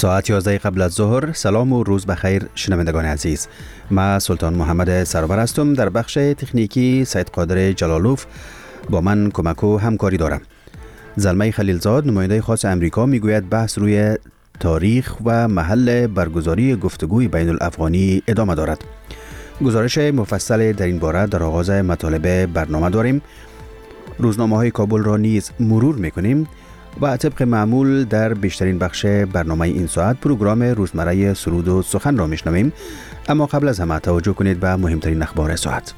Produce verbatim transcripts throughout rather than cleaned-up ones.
ساعت یازده قبل از ظهر. سلام و روز بخیر شنوندگان عزیز. من سلطان محمد سرور هستم. در بخش تکنیکی سید قادر جلالوف با من کمک و همکاری دارم. زلمه خلیلزاد نماینده خاص امریکا میگوید بحث روی تاریخ و محل برگزاری گفتگوی بین الافغانی ادامه دارد. گزارش مفصل در این باره در آغاز مطالب برنامه داریم. روزنامه های کابل را نیز مرور میکنیم و طبق معمول در بیشترین بخش برنامه این ساعت پروگرام روزمره سرود و سخن را میشنویم. اما قبل از همه توجه کنید به مهمترین اخبار ساعت.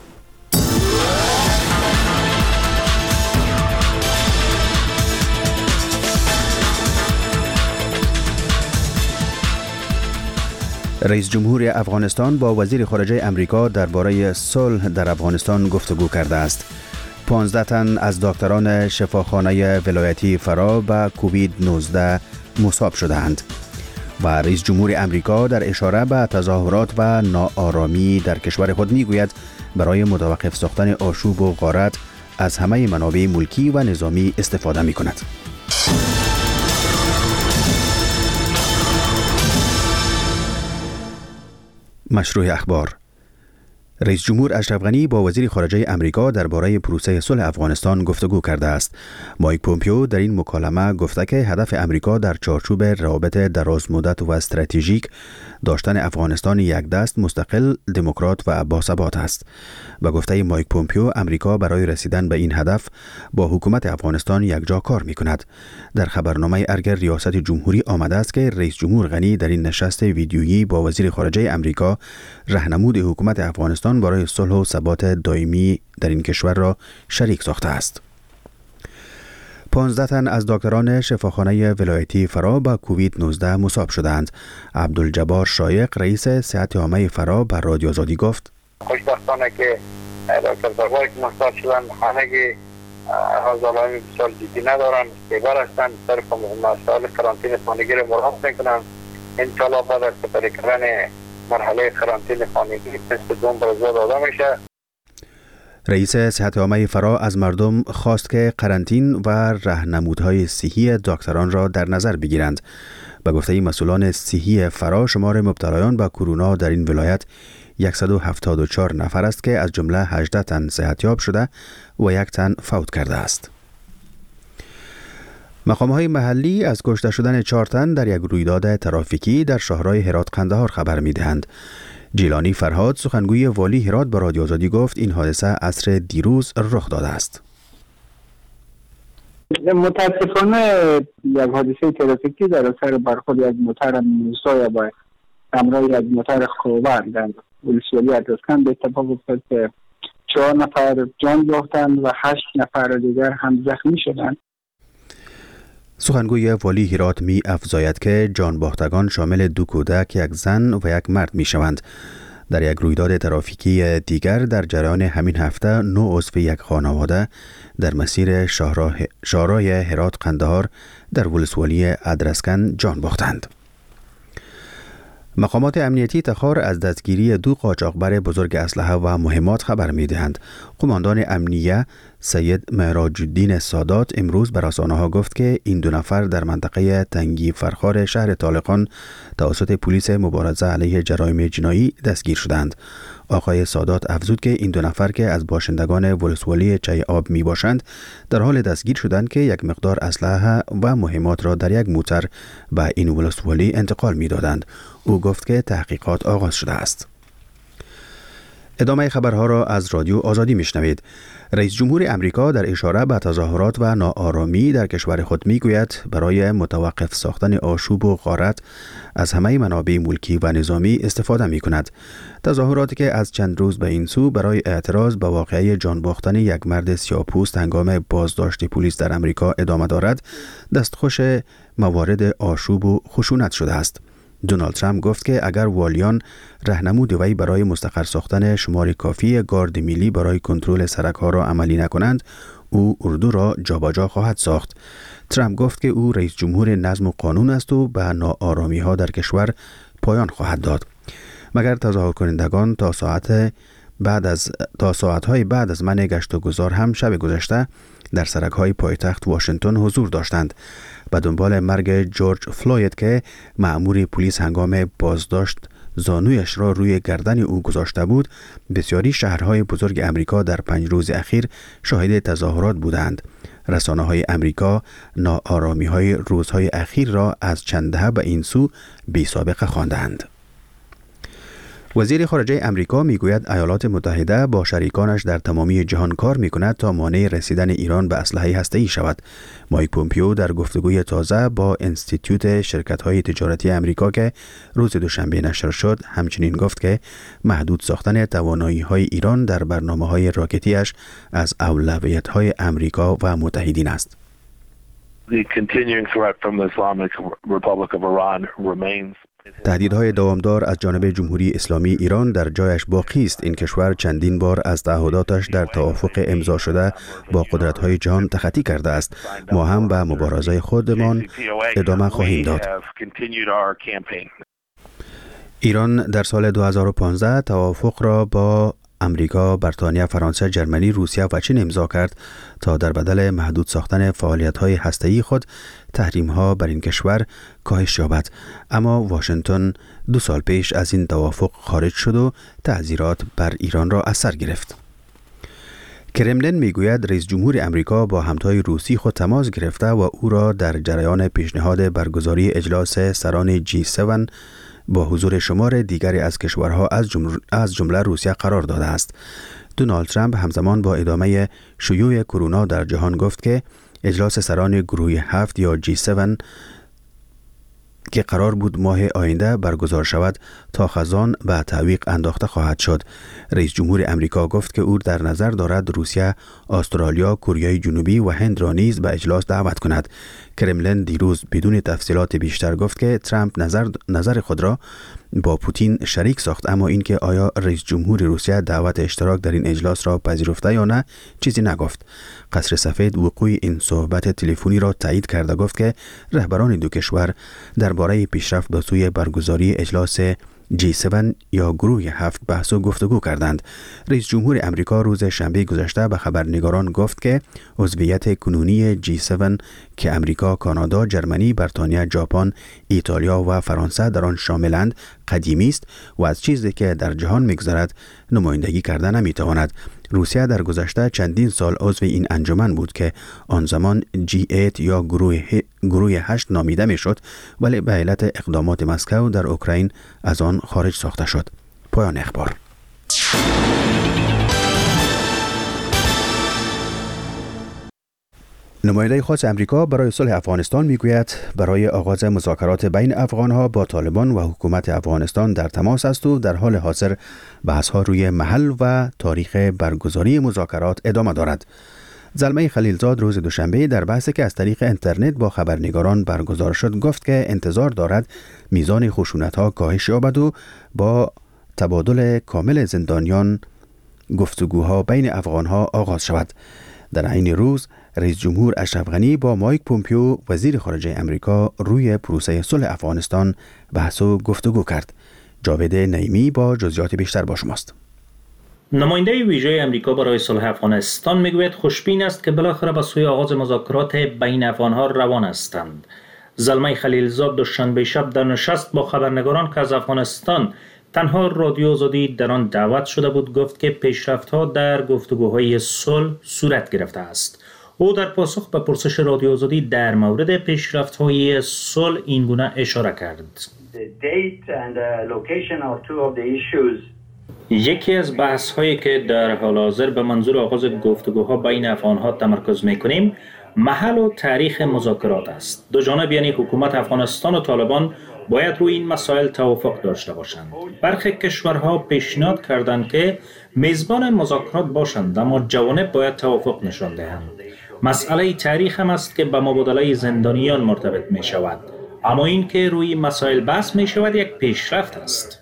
رئیس جمهور افغانستان با وزیر خارجه امریکا درباره صلح در افغانستان گفتگو کرده است. پانزده تن از دکتران شفاخانه ولایتی فرا به کووید نوزده مصاب شدند و رئیس جمهور امریکا در اشاره به تظاهرات و ناآرامی در کشور خود میگوید برای متوقف ساختن آشوب و غارت از همه منابع ملکی و نظامی استفاده می کند. مشروع اخبار. رئیس جمهور اشرف غنی با وزیر خارجه امریکا درباره پروسه صلح افغانستان گفتگو کرده است. مایک پومپیو در این مکالمه گفته که هدف امریکا در چارچوب روابط دراز مدت و استراتژیک داشتن افغانستان یک دست مستقل، دموکرات و باثبات است. به گفته مایک پومپیو امریکا برای رسیدن به این هدف با حکومت افغانستان یکجا کار می‌کند. در خبرنامه ارگ ریاست جمهوری آمده است که رئیس جمهور غنی در این نشست ویدیویی با وزیر خارجه امریکا راهنمود حکومت افغانستان برای صلح و ثبات دائمی در این کشور را شریک ساخته است. پانزده تن از دکتران شفاخانه ولایتی فرا با کووید نوزده مصاب شدند. عبدالجبار شایق رئیس صحت عامه فرا به رادیو آزادی گفت: خوشبختانه که دکتر زربایی که مصاب شدند خانگی حاضرانی بسیار جدی ندارند، بیبر هستند، صرف مسائل کرانتین خانگی را مراعات میکنند. انشاءالله بعد از سپری کردن مرحله کرانتین خانگی نصف دوم برزا داده میشه. رئیس صحت عامه فرا از مردم خواست که قرنطین و راهنمودهای صحی دکتران را در نظر بگیرند. به گفته مسئولان صحی فرا شمار مبتلایان به کرونا در این ولایت صد و هفتاد و چهار نفر است که از جمله هجده تن صحتیاب شده و یک تن فوت کرده است. مقام‌های محلی از کشته شدن چهار تن در یک رویداد ترافیکی در شهرهای هرات قندهار خبر می‌دهند. جیلانی فرهاد سخنگوی والی هرات به رادیو آزادی گفت این حادثه عصر دیروز رخ داده است. متاسفانه یک حادثه ترافیکی در اثر برخورد یک موتر موسا با همراه یک موتر خوبر در ولسوالی ادرسکن به اتفاق افتاد که چهار نفر جان باختند و هشت نفر دیگر هم زخمی شدند. سخنگوی والی هرات می افزاید که جان باختگان شامل دو کودک، یک زن و یک مرد می شوند. در یک رویداد ترافیکی دیگر در جریان همین هفته نه عضو یک خانواده در مسیر شهرهای هرات قندهار در ولسوالی ادرسکن جان باختند. مقامات امنیتی تخار از دستگیری دو قاچاقبر بزرگ اسلحه و مهمات خبر می‌دهند. قماندان امنیه سید معراج الدین سادات امروز به رسانه‌ها گفت که این دو نفر در منطقه تنگی فرخار شهر طالقان توسط پلیس مبارزه علیه جرایم جنایی دستگیر شدند. آقای سادات افزود که این دو نفر که از باشندگان ولسوالی چای آب می باشند در حال دستگیر شدند که یک مقدار اسلحه و مهمات را در یک موتر به این ولسوالی انتقال می دادند. او گفت که تحقیقات آغاز شده است. ادامه خبرها را از رادیو آزادی میشنوید. رئیس جمهور امریکا در اشاره به تظاهرات و ناآرامی در کشور خود میگوید برای متوقف ساختن آشوب و غارت از همه منابع ملکی و نظامی استفاده می کند. تظاهراتی که از چند روز به این سو برای اعتراض به واقعه جان باختن یک مرد سیاه‌پوست هنگام بازداشت پلیس در امریکا ادامه دارد، دستخوش موارد آشوب و خشونت شده است. دونالد ترامپ گفت که اگر والیان راهنمود وی برای مستقر ساختن شمار کافی گارد ملی برای کنترل سرک‌ها را عملی نکنند، او اردو را جابجا خواهد ساخت. ترامپ گفت که او رئیس جمهور نظم و قانون است و به ناآرامی‌ها در کشور پایان خواهد داد. مگر تظاهر کنندگان تا ساعت بعد از تا ساعت‌های بعد از منع گشت و گذار هم شب گذشته در سرک‌های پایتخت واشنگتن حضور داشتند. به دنبال مرگ جورج فلوید که مأمور پلیس هنگام بازداشت زانویش را روی گردن او گذاشته بود، بسیاری شهرهای بزرگ امریکا در پنج روز اخیر شاهد تظاهرات بودند. رسانه‌های امریکا ناآرامی‌های روزهای اخیر را از چند دهه به این سو بی‌سابقه خواندند. وزیر خارجه امریکا میگوید ایالات متحده با شریکانش در تمامی جهان کار میکند تا مانع رسیدن ایران به اسلحه هسته‌ای شود. مایک پومپیو در گفتگوی تازه با انستیتیوت شرکت‌های تجارتی امریکا که روز دوشنبه نشر شد همچنین گفت که محدود ساختن توانایی‌های ایران در برنامه‌های راکتی‌اش از اولویت‌های امریکا و متحدین است. The continuing threat from the Islamic Republic of Iran remains. تهدیدهای دوامدار از جانب جمهوری اسلامی ایران در جایش باقی است. این کشور چندین بار از تعهداتش در توافق امضا شده با قدرت‌های جهان تخطی کرده است. ما هم به مبارزه خودمان ادامه خواهیم داد. ایران در سال دو هزار و پانزده توافق را با امریکا، بریتانیا، فرانسه، جرمنی، روسیه و چین امضا کرد تا در بدل محدود ساختن فعالیت‌های هسته‌ای خود تحریم‌ها بر این کشور کاهش یابد. اما واشنگتن دو سال پیش از این توافق خارج شد و تعزیرات بر ایران را از سر گرفت. کرملین میگوید رئیس جمهور امریکا با همتای روسی خود تماس گرفته و او را در جریان پیشنهاد برگزاری اجلاس سران جی هفت با حضور شمار دیگری از کشورها از جمله, از جمله روسیه قرار داده است. دونالد ترامپ همزمان با ادامه شیوع کرونا در جهان گفت که اجلاس سران گروه هفت یا جی هفت که قرار بود ماه آینده برگزار شود تا خزان و تعویق انداخته خواهد شد. رئیس جمهور امریکا گفت که او در نظر دارد روسیه، استرالیا، کره جنوبی و هند را نیز به اجلاس دعوت کند. کرملین دیروز بدون تفصیلات بیشتر گفت که ترامپ نظر نظر خود را با پوتین شریک ساخت، اما اینکه آیا رئیس جمهور روسیه دعوت اشتراک در این اجلاس را پذیرفته یا نه چیزی نگفت. قصر سفید وقوع این صحبت تلفنی را تایید کرده گفت که رهبران دو کشور درباره پیشرفت به سوی برگزاری اجلاس جی هفت یا گروه هفت بحث و گفتگو کردند. رئیس جمهور امریکا روز شنبه گذشته به خبرنگاران گفت که عضویت کنونی جی هفت که امریکا، کانادا، جرمنی، بریتانیا، ژاپن، ایتالیا و فرانسه در آن شاملند قدیمی است و از چیزی که در جهان می‌گذرد نمایندگی کردن نمی‌تواند. روسیه در گذشته چندین سال عضو این انجمن بود که آن زمان جی هشت یا گروه گروه هشت نامیده میشد، ولی به علت اقدامات مسکو در اوکراین از آن خارج ساخته شد. پایان اخبار. نماینده خاص امریکا برای صلح افغانستان میگوید برای آغاز مذاکرات بین افغانها با طالبان و حکومت افغانستان در تماس است و در حال حاضر بحث‌ها روی محل و تاریخ برگزاری مذاکرات ادامه دارد. زلمه خلیلزاد روز دوشنبه در بحثی که از طریق اینترنت با خبرنگاران برگزار شد گفت که انتظار دارد میزان خشونت‌ها کاهش یابد و با تبادل کامل زندانیان گفتگوها بین افغانها آغاز شود. در عین روز رئیس جمهور اشرف غنی با مایک پومپیو وزیر خارجه امریکا روی پروسه صلح افغانستان بحث و گفتگو کرد. جاوید نعیمی با جزئیات بیشتر با شماست. نماینده ویژه امریکا برای صلح افغانستان میگوید خوشبین است که بالاخره به سوی آغاز مذاکرات بین افغانها روان هستند. زلمه خلیلزاد دوشنبه شب در نشست با خبرنگاران که از افغانستان تنها رادیو آزادی در آن دعوت شده بود گفت که پیشرفت‌ها در گفتگوهای صلح صورت گرفته است. او در پاسخ به پرسش رادیو آزادی در مورد پیشرفت‌های صلح این گونه اشاره کرد. یکی از بحث‌هایی که در حال حاضر به منظور آغاز گفتگوها بین افغان‌ها تمرکز می‌کنیم محل و تاریخ مذاکرات است. دو جانب یعنی حکومت افغانستان و طالبان باید روی این مسائل توافق داشته باشند. برخی کشورها پیشنهاد کردند که میزبان مذاکرات باشند، اما جوانب باید توافق نشان دهند. مسئله تاریخ هم است که به مبادله زندانیان مرتبط می شود، اما این که روی مسائل بحث می شود یک پیشرفت است.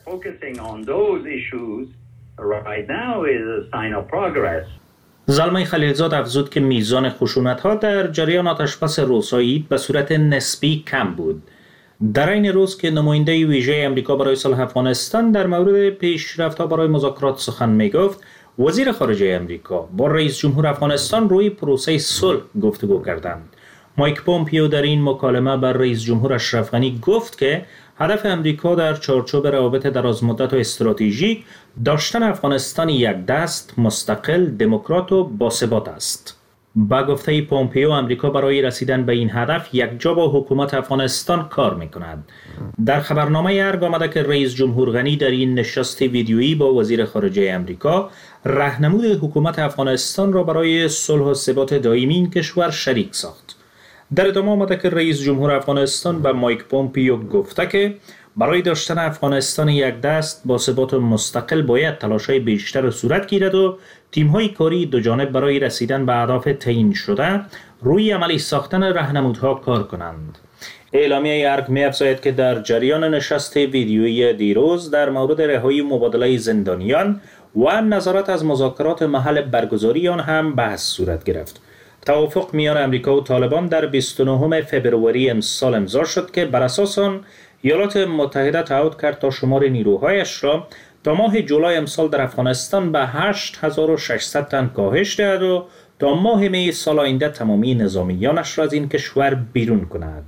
زلمه خلیلزاد افزود که میزان خشونت‌ها در جریان آتش‌بس روسایی به صورت نسبی کم بود. در این روز که نماینده ویژه امریکا برای صلح افغانستان در مورد پیشرفت‌ها برای مذاکرات سخن می‌گفت، وزیر خارجه امریکا با رئیس جمهور افغانستان روی پروسه صلح گفتگو کردند. مایک پومپیو در این مکالمه بر رئیس جمهور اشرف غنی گفت که هدف امریکا در چارچوب روابط درازمدت و استراتژیک داشتن افغانستان یک دست، مستقل، دموکرات و باثبات است. با گفته پومپیو، امریکا برای رسیدن به این هدف یکجا با حکومت افغانستان کار می‌کند. در خبرنامه ارگ آمده که رئیس جمهور غنی در این نشست ویدیویی با وزیر خارجه امریکا راهنمود حکومت افغانستان را برای صلح و ثبات دائمی این کشور شریک ساخت. در ادامه آمده که رئیس جمهور افغانستان به مایک پومپیو گفته که برای داشتن افغانستان یک دست با ثبات و مستقل باید تلاش‌های بیشتر صورت گیرد و تیم‌های کاری دو جانب برای رسیدن به اهداف تعیین شده روی عملی ساختن راهنمودها کار کنند. اعلامیه ارگ می‌افزاید که در جریان نشست ویدیویی دیروز در مورد رهایی مبادله زندانیان و نظارت از مذاکرات محل برگزاری آن هم بحث صورت گرفت. توافق میان امریکا و طالبان در بیست و نهم فوریه امسال امضا شد که بر اساس آن ایالات متحده تعهد کرد تا شمار نیروهایش را تا ماه جولای امسال در افغانستان به هشت هزار و ششصد تن کاهش دهد و تا ماه می سال آینده تمامی نظامیانش را از این کشور بیرون کند.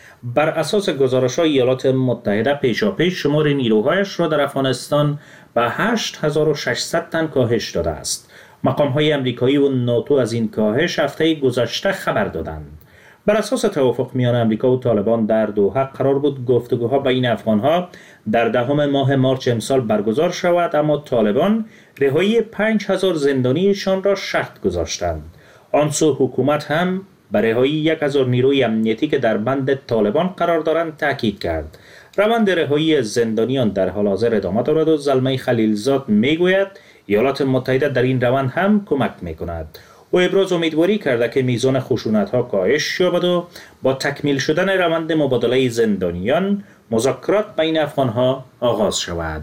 بر اساس گزارش‌های ایالات متحده پیشاپیش شمار نیروهایش را در افغانستان به هشت هزار و ششصد تن کاهش داده است. مقام‌های امریکایی و ناتو از این کاهش هفته گذشته خبر دادند. بر اساس توافق میان امریکا و طالبان در دوحه قرار بود گفتگوها بین افغان‌ها در دهم ماه مارچ امسال برگزار شود، اما طالبان رهایی پنج هزار زندانیشان را شرط گذاشتند. آن سو حکومت هم بر رهایی یک هزار نیروی امنیتی که در بند طالبان قرار دارند تاکید کرد. روند رهایی زندانیان در حال حاضر ادامه دارد و زلمه خلیلزاد میگوید ایالات متحده در این روند هم کمک میکند. او ابراز امیدواری کرده که میزان خشونت‌ها کاهش یابد و با تکمیل شدن روند مبادله زندانیان مذاکرات بین افغان‌ها آغاز شود.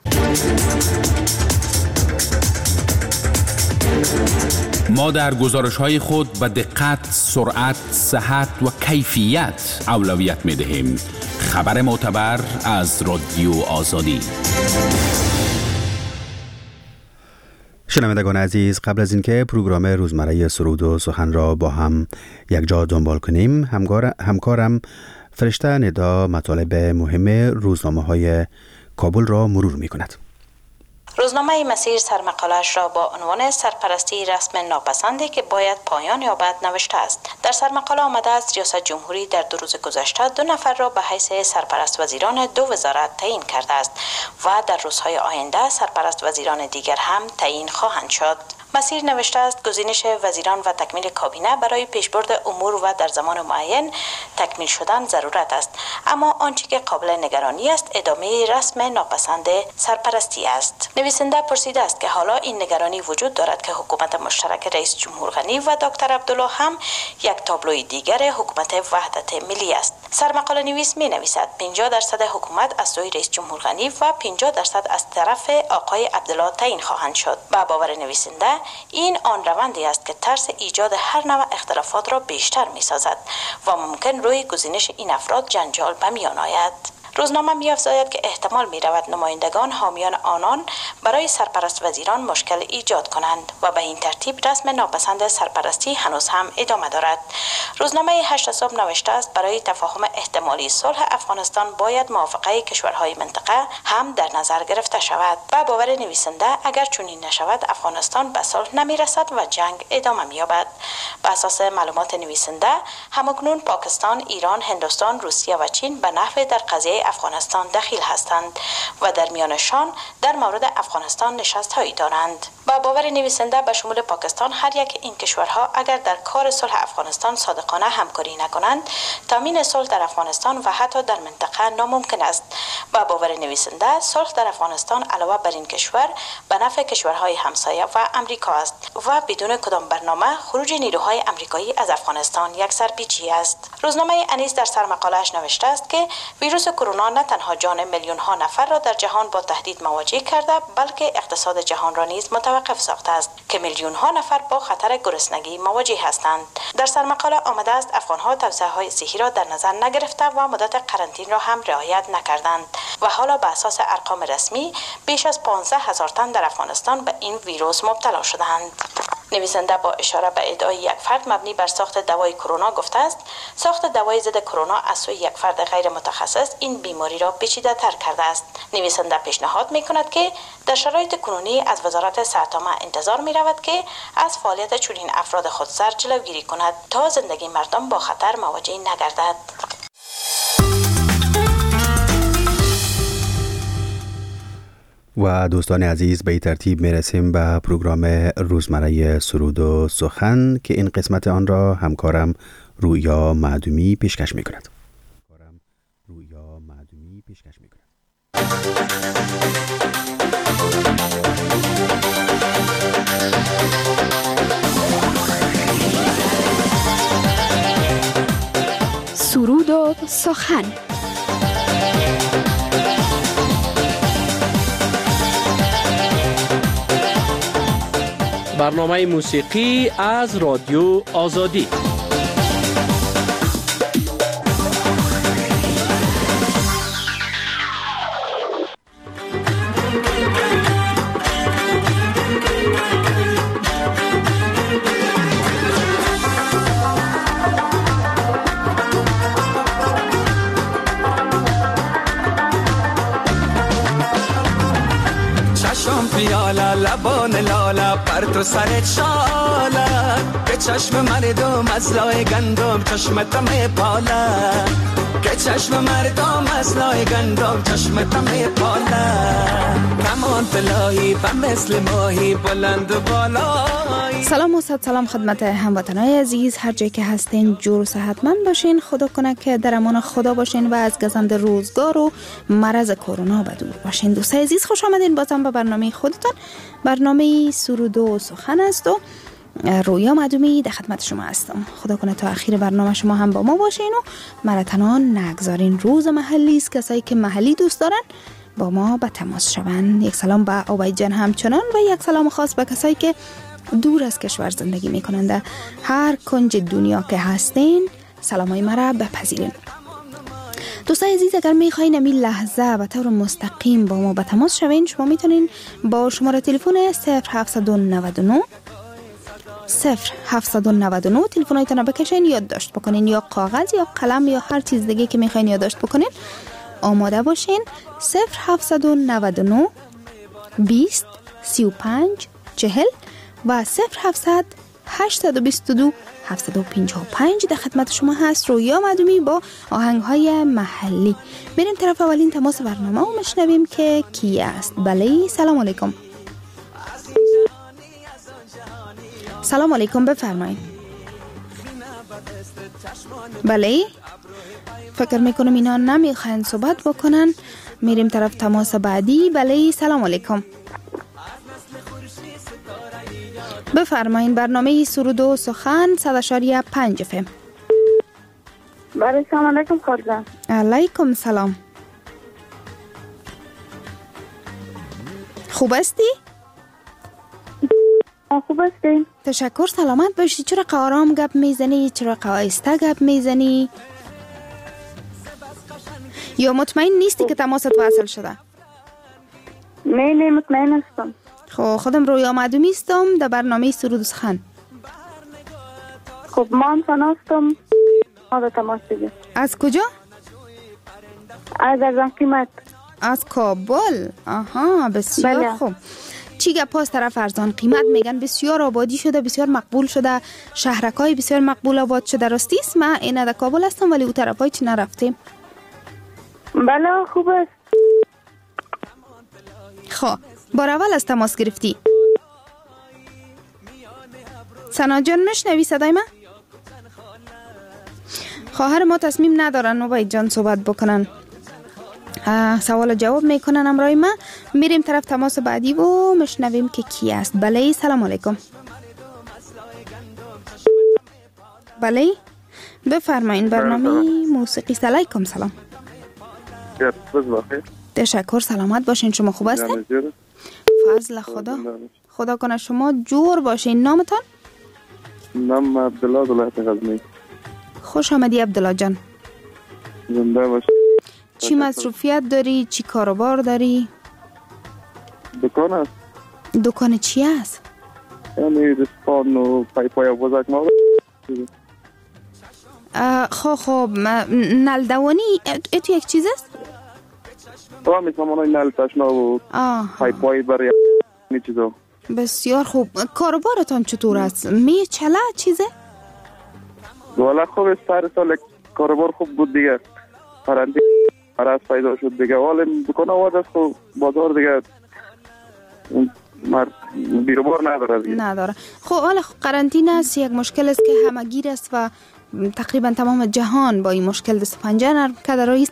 ما در گزارش‌های خود به دقت، سرعت، صحت و کیفیت اولویت می‌دهیم. خبر معتبر از رادیو آزادی. شنوندگان عزیز، قبل از اینکه پروگرام روزمره سرود و سخن را با هم یک جا دنبال کنیم، همکار همکارم فرشته ندا مطالب مهم روزنامه‌های کابل را مرور می‌کند. روزنامه مسیر سرمقاله‌اش را با عنوان سرپرستی رسم ناپسندی که باید پایان یابد نوشته است. در سرمقاله آمده است ریاست جمهوری در دو روز گذشته دو نفر را به حیث سرپرست وزیران دو وزارت تعیین کرده است و در روزهای آینده سرپرست وزیران دیگر هم تعیین خواهند شد. مسیر نوشته است گزینش وزیران و تکمیل کابینه برای پیشبرد امور و در زمان معین تکمیل شدن ضرورت است، اما آنچه که قابل نگرانی است ادامه رسم ناپسند سرپرستی است. نویسنده پرسیده است که حالا این نگرانی وجود دارد که حکومت مشترک رئیس جمهور غنی و دکتر عبدالله هم یک تابلوی دیگر حکومت وحدت ملی است. سرمقاله نویس می نویسد پنجاه درصد حکومت از سوی رئیس جمهور غنی و پنجاه درصد از طرف آقای عبدالله تعیین خواهند شد. با باور نویسنده این آن روندی است که ترس ایجاد هر نوع اختلافات را بیشتر می سازد و ممکن روی گزینش این افراد جنجال به میان آید. روزنامه می‌افزاید که احتمال می‌رود نمایندگان حامیان آنان برای سرپرست وزیران مشکل ایجاد کنند و به این ترتیب رسم ناپسند سرپرستی هنوز هم ادامه دارد. روزنامه هشت صبح نوشته است برای تفاهم احتمالی صلح افغانستان باید موافقه کشورهای منطقه هم در نظر گرفته شود. با باور نویسنده اگر چنین نشود افغانستان به صلح نمی‌رسد و جنگ ادامه می‌یابد. بر اساس معلومات نویسنده همکنون پاکستان، ایران، هندوستان، روسیه و چین به نحو در قضیه افغانستان دخیل هستند و در میانشان در مورد افغانستان نشست‌هایی دارند. با باور نویسنده به شمول پاکستان هر یک این کشورها اگر در کار صلح افغانستان صادقانه همکاری نکنند تامین صلح در افغانستان و حتی در منطقه ناممکن است. با باور نویسنده صلح در افغانستان علاوه بر این کشور به نفع کشورهای همسایه و امریکا است و بدون کدام برنامه خروج نیروهای امریکایی از افغانستان یک سرپیچی است. روزنامه انیس در سرمقاله‌اش نوشته است که ویروس کرونا نه تنها جان میلیون ها نفر را در جهان با تهدید مواجه کرده بلکه اقتصاد جهان را نیز متوقف متوقف ساخته است که میلیون ها نفر با خطر گرسنگی مواجه هستند. در سرمقاله آمده است افغان ها توصیه های صحی را در نظر نگرفته و مدت قرنطینه را هم رعایت نکردند و حالا به اساس ارقام رسمی بیش از پانزده هزار تن در افغانستان به این ویروس مبتلا شدند. نویسنده با اشاره به ادعای یک فرد مبنی بر ساخت دوای کرونا گفته است ساخت دوای ضد کرونا از سوی یک فرد غیر متخصص این بیماری را پیچیده تر کرده است. نویسنده پیشنهاد می کند که در شرایط کنونی از وزارت صحت عامه انتظار می رود که از فعالیت چنین افراد خودسر جلوگیری کند تا زندگی مردم با خطر مواجه نگردد. و دوستان عزیز به این ترتیب میرسیم به پروگرام روزمره سرود و سخن که این قسمت آن را همکارم رویا معدومی پیشکش میکند. رویا معدومی پیشکش میکند. سرود و سخن. برنامه موسیقی از رادیو آزادی. پیاله لبان لاله پر تو سرت شاله که چشم مردم از لای گندم چشمت میپاله که چشم مردم از لای گندم چشمت میپاله کمان طلایی و مثل ماهی بلند و بالایی. سلام و صد سلام خدمت هموطنای عزیز، هر جای که هستین جور و صحتمند باشین. خدا کنه که در امان خدا باشین و از گزند روزگار و مرض کرونا به دور باشین. دوستای عزیز خوش آمدین بازم به برنامه خودتان. برنامه سرود و سخن است و رویا معدومی در خدمت شما هستم. خدا کنه تا اخیر برنامه شما هم با ما باشین و مرتنان نگذارین. روز محلی است، کسایی که محلی دوست دارن با ما به تماس شوند. یک سلام به عبید جان همچنان و یک سلام خاص به کسایی که دور از کشور زندگی میکنند. هر کنج دنیا که هستین سلامای مرا بپذیرین. دوستای عزیز اگر میخواین امی لحظه به طور مستقیم با ما به تماس شوین، شما میتونین با شماره تلفن صفر هفت نه نه صفر هفت نه نه تلفنایتون بکشین، یادداشت بکنین، یا کاغذ یا قلم یا هر چیز دیگه که میخواین یادداشت بکنین آماده باشین. صفر هفت نه نه بیست سی و پنج چهل و صفر هفتصد هشتصد و بیست و دو هفتصد و پنجاه و پنج در خدمت شما هست رویا معدومی با آهنگ‌های محلی. بریم طرف اولین تماس برنامه و مشنویم که کی است. بله سلام علیکم. سلام علیکم، بفرمایید. بله فکر میکنم اینا نمیخواین صحبت بکنن. میریم طرف تماس بعدی. بله سلام علیکم، بفرمایین. برنامه سرود و سخن صد و شش و پنج اف ام. بله سلام علیکم خالجان. علیکم سلام. خوب هستی؟ خوب هستی؟ تشکر، سلامت باشی. چرا آرام گپ میزنی؟ چرا آهسته گپ میزنی؟ یا مطمئن نیستی که تماست وصل شده؟ نه نه مطمئن هستم. خب خودم رویا معدومی هستم در برنامه سرود و سخن. خب من فناستم آده تماس دیگه. از کجا؟ از ارزان قیمت. از کابل. آها بسیار بله. خوب. چی گپ از طرف ارزان قیمت؟ میگن بسیار آبادی شده، بسیار مقبول شده، شهرکای بسیار مقبول آباد شده. راستی است؟ من اینه در کابل هستم ولی او طرفای چی نرفتیم. بله خوب است. خب بار اول از تماس گرفتی. سنا جان میشنوی صدای من؟ خواهر ما تصمیم ندارن عبید جان صحبت بکنن، سوال جواب میکنن امرای ما. میریم طرف تماس بعدی و مشنویم که کی است. بله سلام علیکم. بله بفرمایین. برنامه موسیقی. علیکم سلام. روز بخیر. تشکر، سلامت باشین. شما خوب هستین؟ فضل خدا. خدا کنه شما جور باشین. نامتان؟ نام عبدالله دولت غزنی. خوش آمدی عبدالله جان. زنده باش. چی مصروفیت داری؟ چی کاروبار داری؟ دکان است. دکان چی است؟ یعنی رسپان و پایپای بزرگ ما. خب خب نلدوانی اتو یک چیز است؟ تو می سامانای نل تشنا و پایپای برای این چیزا. بسیار خوب. کاروبارتان چطور است؟ می چلا چیزه؟ والا خوب سر سال کاروبار خوب بود دیگه. پرنده مرض پیدا شد دیگه. حالا دکان آواز است خب بازار دیگه بیروبار نداره دیگه. نداره. خب حالا قرنطینه است، یک مشکل است که همگیر است و تقریبا تمام جهان با این مشکل دست پنجه نرم کرده رایست.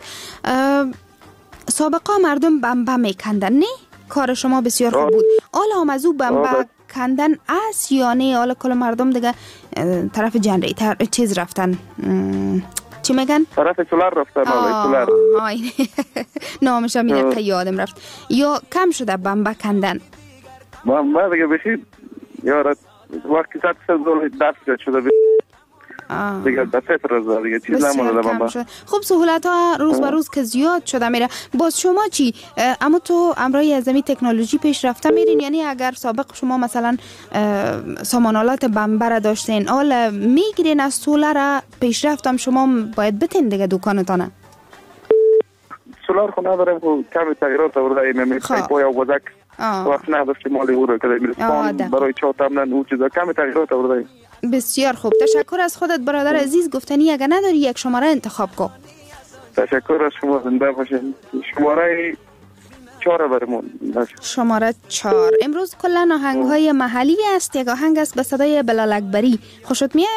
سابقا مردم بمبا میکندن نه؟ کار شما بسیار خوب بود. حالا هم از او بمبا کندن است یا نه؟ حالا کل مردم دیگه طرف جنریتر چیز رفتن، چی میگن؟ طرف سولار رفتن. حالا سولار نامش هم اینه که یادم رفت. یا کم شده بمبا کندن؟ بمبا دیگه بخید یارت وقتی ست سه دول دست شده دیگه دفعه فرزا دیگه چیز نمونده بمبا. خب سهولت ها روز به روز که زیاد شده میره. باز شما چی؟ اما تو امرای ازمی تکنولوژی پیش رفته میرین؟ یعنی اگر سابق شما مثلا سامانالات بمبا را داشتین حالا میگیرین از سولار پیشرفتم شما باید بتین دیگه دکانتانه؟ سولار خو ندارم خو کمی تغییرات آورده ایمه پایپای آوازک وقت نداشتی مالی او رو که میرسپان برای چاوتمنن او چیزا کمی تغییرات آورده. بسیار خوب. تشکر از خودت برادر عزیز. گفتنی اگر نداری یک شماره انتخاب کن. تشکر از شما. زنده باشین. شماره چهار برمون. شماره چهار. امروز کلا آهنگ های محلی است. یک آهنگ است به صدای بلال اکبری. خوشت میاد؟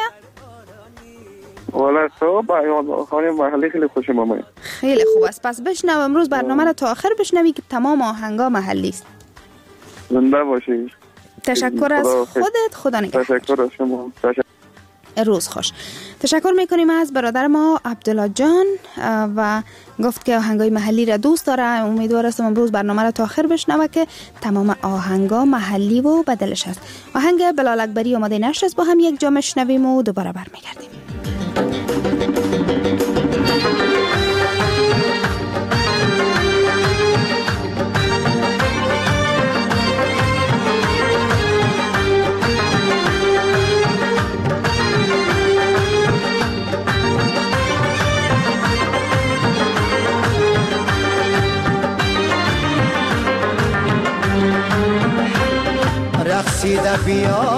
والا تو با آهنگ محلی خیلی خوشم میاد. خیلی خوب است. پس بشنو امروز برنامه را تا آخر بشنوی که تمام آهنگا محلی است. زنده باشین. تشکر از خودت. خدا نگهدار. تشکر از شما. تشکر. روز خوش. تشکر میکنیم از برادر ما عبدالله جان و گفت که آهنگای محلی را دوست داره. امیدوار هستم امروز برنامه را تا آخر بشنوه که تمام آهنگا محلی و بدلش است. آهنگ بلال اکبری اومده نشر است، با هم یک جا میشنویم و دوباره برمیگردیم. رقصیده بیا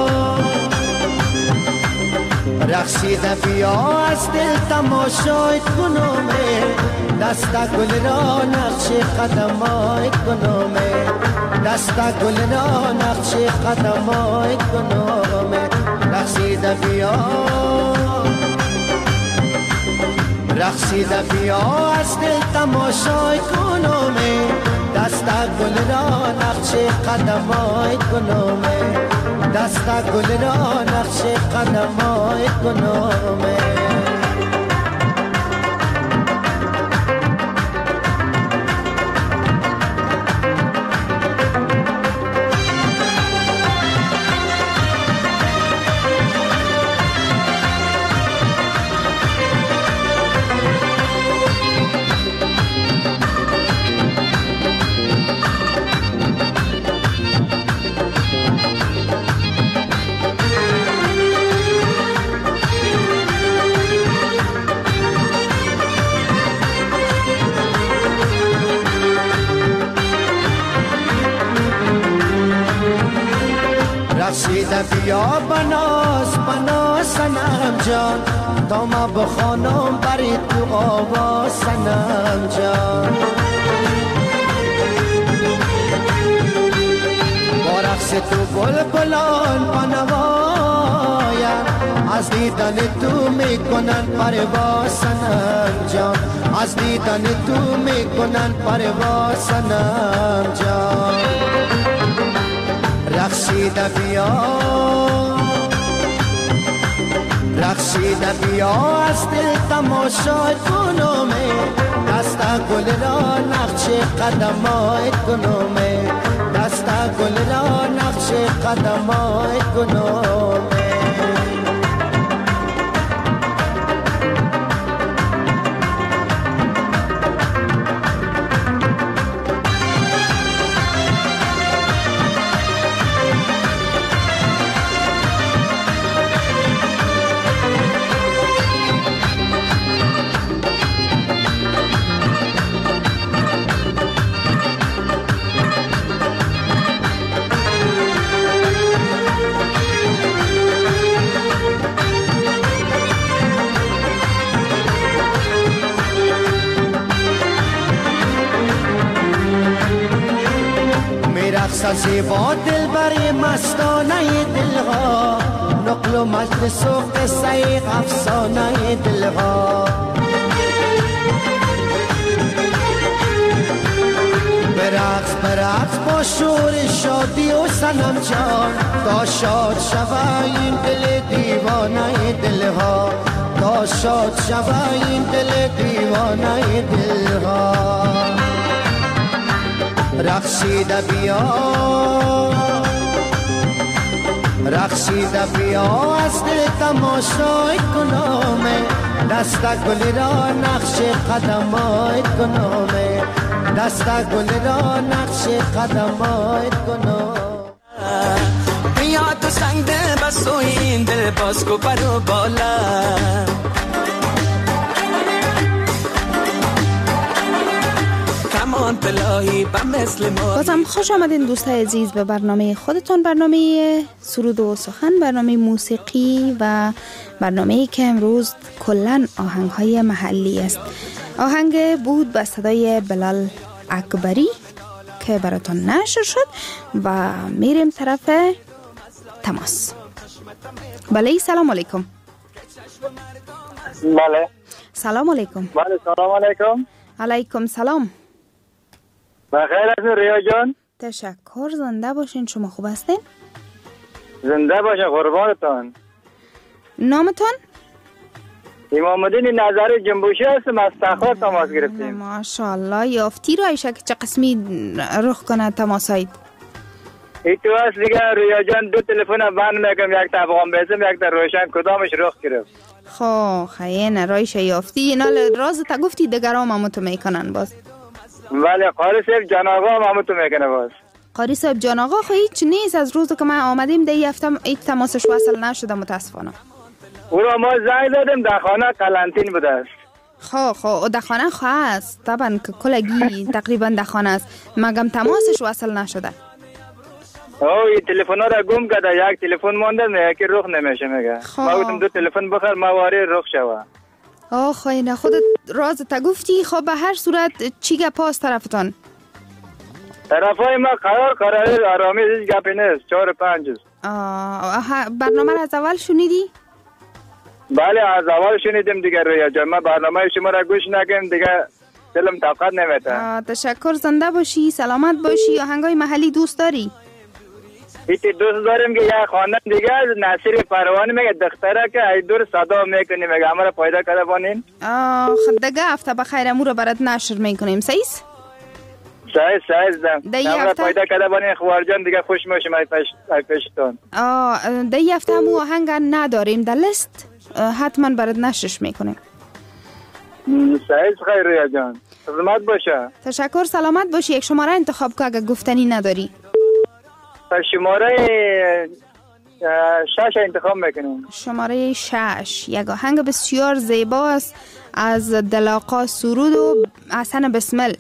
رقصیده بیا از دل تماشای کنومه دستا گل را نقش قدمای کنومه دستا گل را نقش قدمای کنومه رقصیده بیا رقصیده بیا از دل تماشای کنومه دستا گل را نقش قدمای کنومه دستا گل را نقش قدمای کنومه رقصیده بیا بناس بناس سنم جان تا ما بخوانم بری تو آواز سنم جان با رقص تو بلبلان بنوایم از دیدن تو میکنن پرواز سنم جان از دیدن تو میکنن پرواز سنم جان رقصیده بیا رقصیده بیا از دل تماشای کنومه دستا گل را نقش قدمای کنومه دستا قدمای گناهه. زیبا دل بر مستانه دلها، نقل و مجلس و قصه افسانه دلها. برقص برقص با شور شادی و صنم جان، تا شاد شوه این دل دیوانه دلها، تا شاد شوه این دل دیوانه دلها. رقصیده بیا رقصیده بیا از دل تماشای کنامه، دست گلی را نقش قدمای کنامه، دست گلی را نقش قدمای کنامه. بیا تو سنگ ده بسوی این دل باز کو پرو بالا. بازم خوش آمدین دوستای عزیز به برنامه خودتون، برنامه سرود و سخن، برنامه موسیقی و برنامه‌ای که امروز کلاً آهنگ‌های محلی است. آهنگ بود به صدای بلال اکبری که براتون نشر شد و میریم طرف تماس. بله سلام علیکم. بله سلام علیکم. بله سلام علیکم. علیکم سلام. بخیر هستین ریا جان؟ تشکر، زنده باشین. شما خوب هستین؟ زنده باشین قربانتان. نامتون؟ امام الدین نظری جنبوشی هستم، از تخار تماس گرفتیم. ماشاءالله. یافتی را ایشه که چه قسمی رخ کنه تماسایید؟ ای تو هست دیگه ریا جان، دو تلفن بند میکنم، یک تا افغان بیسم یک تا روشن، کدامش رخ گرفت؟ خو خیلی رایش یافتی. اینا راز تا گفتی دگرام همتو میکنن باز. ولی قاری صاحب جان آقا هم همتو میکنه باز. قاری صاحب جان آقا خو هیچ نیست. از روز که ما آمدیم ده هفته هیچ تماسش وصل نشده متاسفانه. او را ما زنگ زدیم در خانه قلنتین بوده است. خو خو در خانه خو است طبعا که کلگی تقریبا در خانه است، مگم تماسش وصل نشده. او این تلفن ها را گم کرده، یک تلفن مونده نه یکی رخ نمیشه میگه. ما گفتم دو تلفن بخر ما واری رخ شوه. آه خیلی خودت راز تا گفتی. خب به هر صورت چی گپاست طرفتان؟ طرفای ما قرار قرار آرامی هیچ گپی نیست، چهار پنج است. آه برنامه را از اول شنیدی؟ بله از اول شنیدیم دیگه رویا جان. ما برنامه شما را گوش نکنیم دیگه دلم طاقت نمیده. تشکر، زنده باشی، سلامت باشی. آهنگای محلی دوست داری؟ ایتی دوست داریم که یک خانه دیگه نصیر پروانی میگه دختره که ای دور صدا میکنیم میگه همه را پیدا کرده بانین. آه خب دیگه هفته بخیر امو رو برات نشر میکنیم. سیس؟ سیس سیس دم همه را پیدا کرده بانین خوار جان دیگه خوش میشیم ای پیشتون. آه دی هفته همو آهنگ نداریم در لیست، حتما برات نشرش میکنیم. سیس خیر ریا جان، سلامت باشه. تشکر، سلامت باشی. یک شماره انتخاب که اگه گفتنی نداری. شماره شش انتخاب میکنیم. شماره شش یک آهنگ بسیار زیباست از دلاقا سرود و حسن بسمل.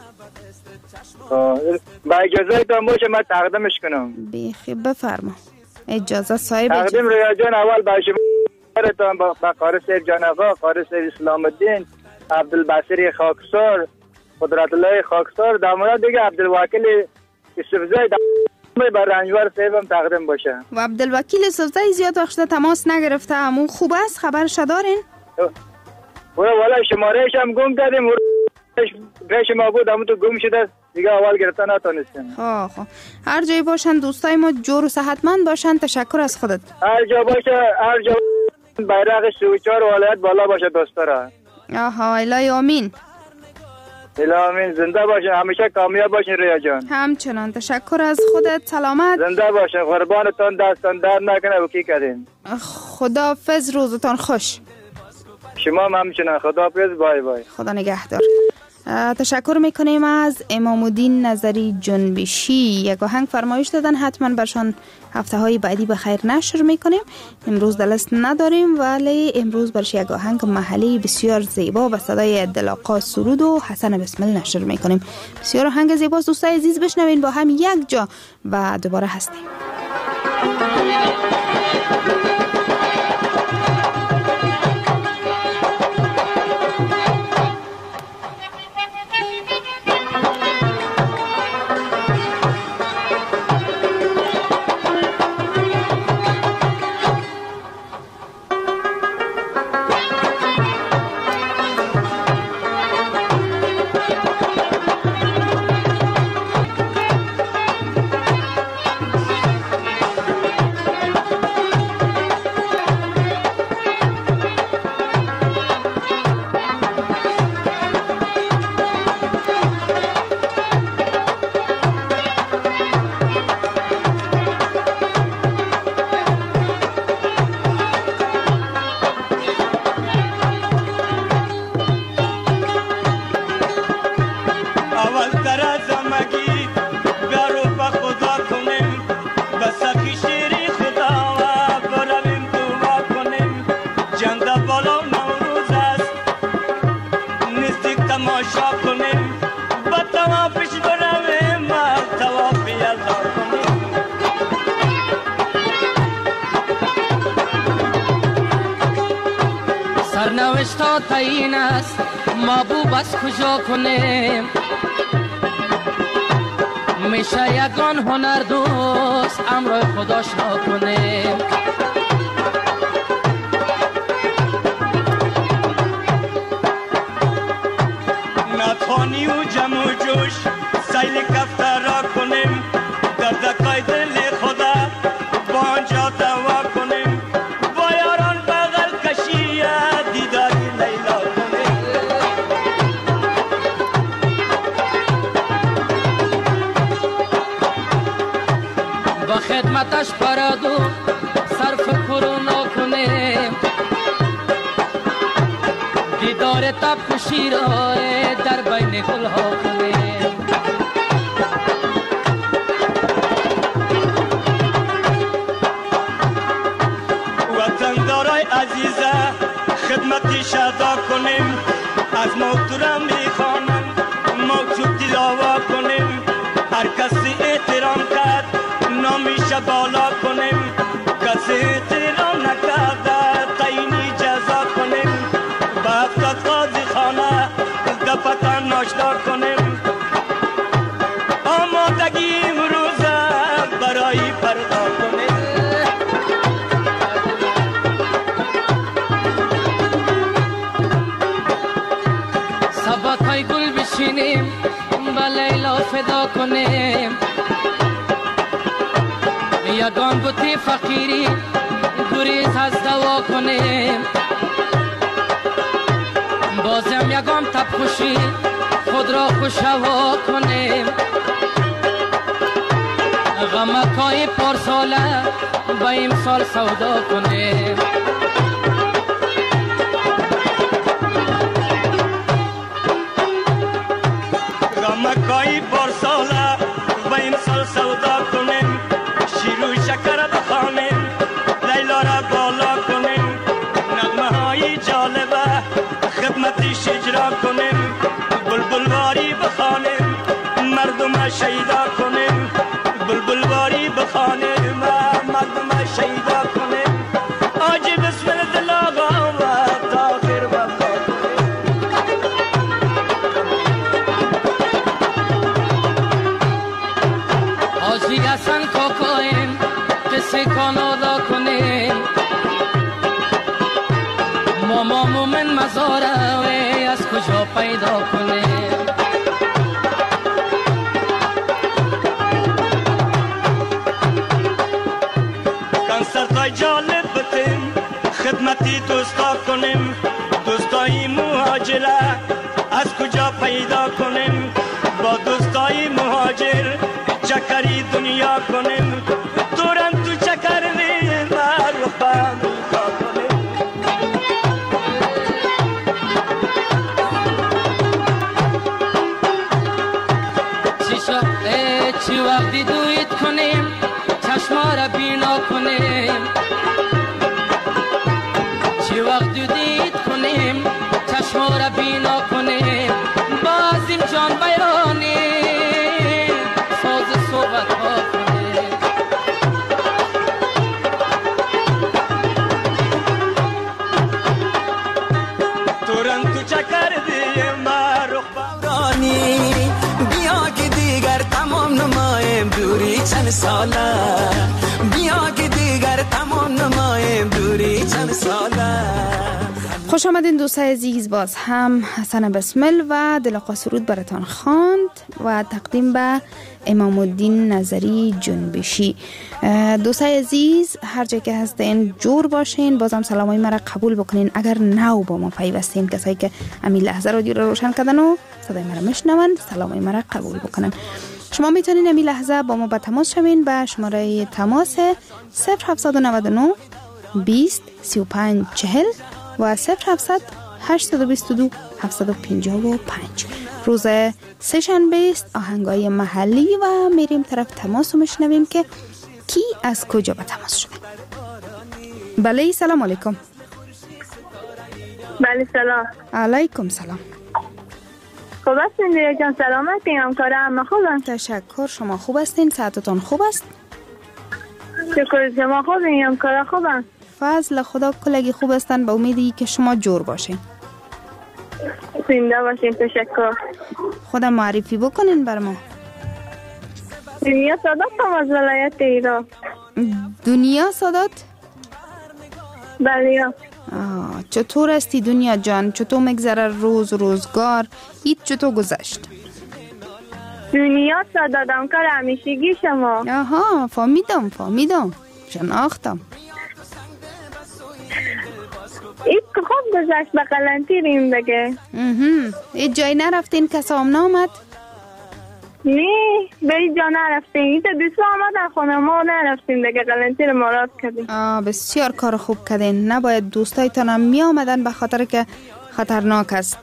با اجازه تا باشه من تقدیمش کنم. بیخی بفرما. اجازه صاحب تقدیم ریا جان اول با شما با قاری صاحب جان آقا، قاری صاحب اسلام الدین، عبدالبصیر خاکسار، قدرت الله خاکسار، در مورد دیگه عبدالوکیل یوسفزای بر رنجور صاحبم تقدیم باشه. و عبدالوکیل یوسفزای زیاد وقت تماس نگرفته، همون خوب است؟ خبرش دارین؟ والا شمارهش هم گم کردیم، پیش ما بود همون تو گم شده دیگه اول گرفتن نتونستیم. خب خب هر جایی باشن دوستای ما جور و صحتمند باشن. تشکر از خودت. هر جا باشه، هر جا بیرق سی و چهار ولایت بالا باشه دوستا را. آها الهی آمین. الهامین زنده باشین، همیشه کامیاب باشین ریا جان. همچنان تشکر از خودت، سلامت. زنده باشین، قربانتان، دستان در نکنه و کی کردین. خداحافظ، روزتان خوش. شما هم همچنان، خداحافظ، بای بای. خدا نگهدار. تشکر میکنیم از امام الدین نظری جنبشی. یک آهنگ فرمایش دادن، حتما برشان هفته های بعدی به خیر نشر میکنیم. امروز دلست نداریم، ولی امروز برش یک آهنگ محلی بسیار زیبا و صدای دلاقا سرود و حسن بسمل نشر میکنیم. بسیار آهنگ زیباست دوستای عزیز، بشنوین با هم یک جا و دوباره هستیم. سرنوشتا تعیین است محبوب از کجا کنیم، میشه یگان هنر دوست امرای خداش را کنیم. نتوانی و جمع و جوش سیل کفتر را کنیم، در دکای دل خدا با آنجا دوا کنیم، با یاران بغل کشی دیداری لیلا کنیم. با خدمتش پرادو صرف کرونا کنیم، دیدار تب خوشی را در بین گل ها کنیم. وطن دارای عزیزه خدمتی شدا کنیم، از محترم میخوانم موجود دلاوا کنیم، هر کسی احترام کرد نامیشه بالا کنیم، کسی احترام نکرده تعیینی جزا کنیم، با هفتاد قاضی خانه دفتا ناشدار کنیم. آمادگی امروزه برای پردا کنیم. سبقای گل بشینیم با لیلا فدا کنیم، یگان بوتی فقیری گریز از دوا کنیم، بازم یگان تب خوشی خود را خوش هوا کنیم، غمکای پارساله با امسال سودا کنیم. غمکای پارساله با امسال سودا کنیم، شیر و شکر بخوانیم، لیلا را بالا کنیم، نغمه های جالبه خدمتش اجرا کنیم، بلبل واری بخوانیم، مردم شیدا کنیم، بلبل واری بخوانیم، مردم شیدا کنیم. آجی بسم دل آقا و تاخیر وفا آجی حسن کوکویم قصه کانادا کنیم، ماما مومن مزاره وی از کجا پیدا کنیم. کنسرتای جالب بتیم خدمتی دوستا کنیم، دوستای مهاجره از کجا پیدا کنیم. چکری دنیا کنیم دوران تو چکر نیم رو بند چی وقتی دوید کنیم چشما را بینا کنیم چی وقتی دید کنیم چشما را بینا کنیم بازیم جان بیانیم ساز صحبت ها کنیم تورن تو چکر دیم رخ بورانی بیا که دیگر تمام نمایم دوری چند ساله بیا که دیگر تمام نمایم دوری چند ساله. خوش آمدین دوستای عزیز، باز هم حسن بسمل و دلقا سرود براتان خواند و تقدیم به امام الدین نظری جنبشی. دوستای عزیز هر جای که هستین جور باشین، بازم سلامای مرا قبول بکنین. اگر نو با ما پیوستین، کسایی که همین لحظه رادیو رو روشن کردن و صدای مرا میشنون، سلامای مرا قبول بکنن. شما میتونین همین لحظه با ما به تماس شوین به شماره تماس صفر هفت نه نه بیست سی و پنج چهل و صفر هفتصد هشتصد و بیست و دو هفتصد و پنجاه و پنج. روز سه شنبه است، آهنگای محلی و میریم طرف تماس رو میشنویم که کی از کجا به تماس شده. بله سلام علیکم. بله سلام. علیکم سلام. خوب هستین دیگه جان؟ سلامتین؟ همکاره همه خوبن؟ تشکر. شما خوب هستین؟ ساعتتون خوب است؟ شکر. شما خوبین؟ همکاره خوبن؟ فضل خدا کلگی خوب هستن، به امیدی که شما جور باشین. زنده باشین. تشکر. خدا معرفی بکنین بر ما. دنیا سادات هم از ولایت ایران. دنیا سادات؟ بله. چطور استی دنیا جان؟ چطور مگذره روز روزگار؟ ایت چطور گذشت؟ دنیا سادات هم کار همیشگی شما. آها فهمیدم فهمیدم شناختم. ایت که خوب گذشت، به قلنطیر این بگه. ایت جای نرفتین کسا هم نامد؟ نه به ایت جا نرفتین. ایت دوست آمدن خونه ما نرفتین دیگه، قلنطیر مراد کردین. آه بسیار کار خوب کردین. نباید دوستایتان هم می آمدن به خاطر که خطرناک است.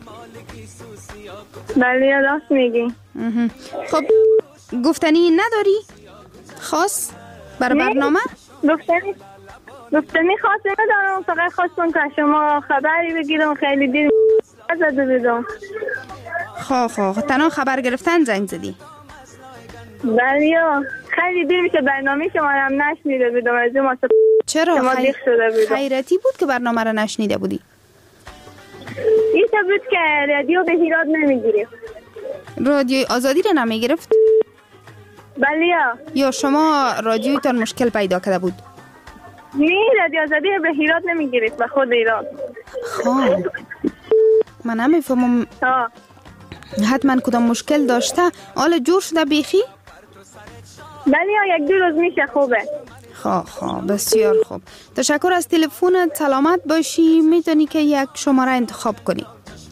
بله راست میگی. خب گفتنی نداری؟ خاص بر برنامه؟ گفتنی گفتنی خاصی ندارم، فقط خواستم که شما خبری بگیرم. خیلی دیر زده بدم. خواه خواه تنها خبر گرفتن زنگ زدی؟ بله خیلی دیر میشه برنامه شما رو هم نشنیده بودم. از این واسه چرا؟ خی... خیرتی بود که برنامه رو نشنیده بودی؟ این بود که رادیو به هیراد نمیگیرفت. رادیوی آزادی رو نمیگرفت؟ بله. یا شما رادیویتان مشکل پیدا کرده بود؟ نه رادیو آزادی به هیراد نمیگیرفت، به خود ایراد. خب من نمیفهمم حتما کدام مشکل داشته. حالا جور شده بیخی؟ بله یک دو روز میشه خوبه. خواه خواه بسیار خوب. تشکر از تلفنت. سلامت باشی. میتونی که یک شماره انتخاب کنی؟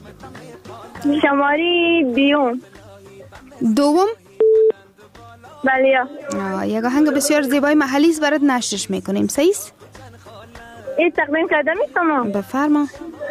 شماره دیوم. دوم؟ بله. یک آهنگ بسیار زیبای محلی است برات نشرش میکنیم. سیس؟ این تقدیم کرده میتونم؟ بفرما.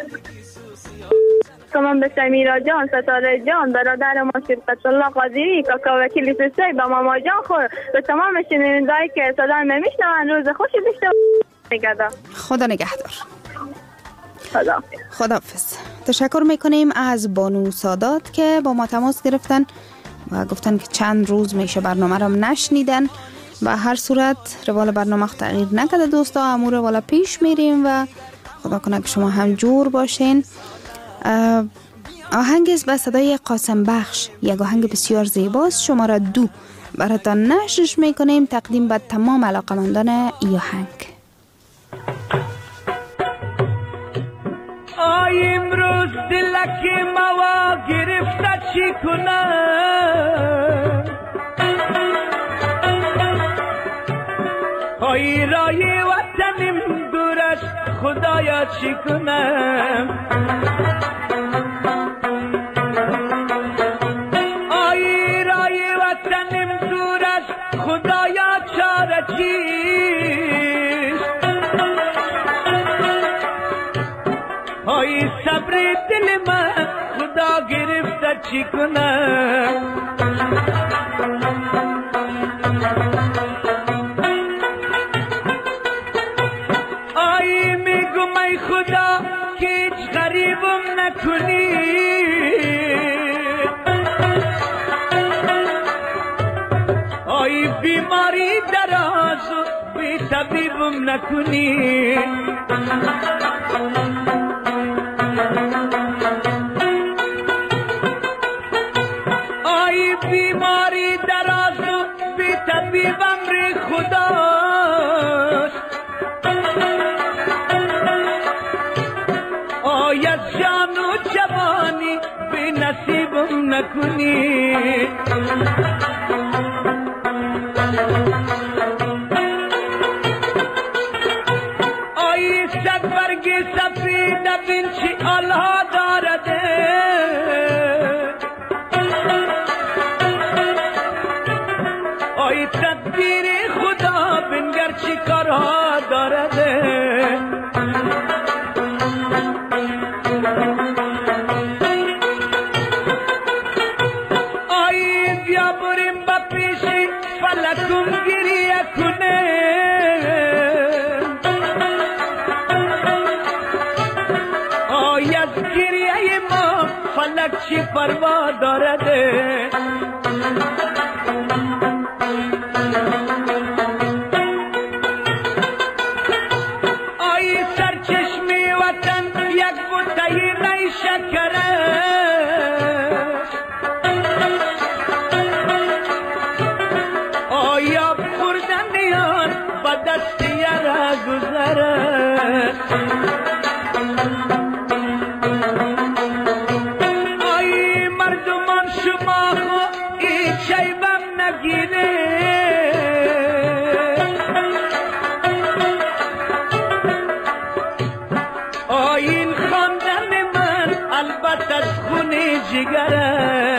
تمام به سمیرا جان، ستاره جان، برادر ما شرکت الله قادری، کاکا وکیلی سوسی، با ماما جان خور، به تمام شنوندهایی که صدا نمیشنون روز خوشی داشته باشید. خدا نگهدار. خدا خداحافظ. تشکر میکنیم از بانو سادات که با ما تماس گرفتن و گفتن که چند روز میشه برنامه رو نشنیدن. و هر صورت روال برنامه تغییر نکرده دوستا، امور روال پیش میریم و خدا کنه که شما هم جور باشین. آهنگ است به صدای قاسم بخش، یک آهنگ بسیار زیباست. شما را دو براتان نشرش میکنیم تقدیم به تمام علاقمندان ای آهنگ. آی امروز دلک ما گرفته چی کنه، آی رای وطنم دورش خدایا چی کنم، آی رای وطنم دورش چاره چیست های صبر دل من خدا گرفته چی کنم آی میگم ای خدا که هیچ غریبم نکنی آی بیماری دراز بی طبیبم نکنی آی بیماری دراز بی طبیب امر خداست آی از جان و جوانی بی نصیبم نکنی آی صد برگ سفید بین چی آلها دارده آی تدبیر خدا بنگر چی کارها دارده آی بیا بریم با پیشی فلکم گریه کنه آی از گریه ما فلک چی پروا دارده آی مردمان شما خو این شیبم نگیره آی این خواندن من البته از خون جگره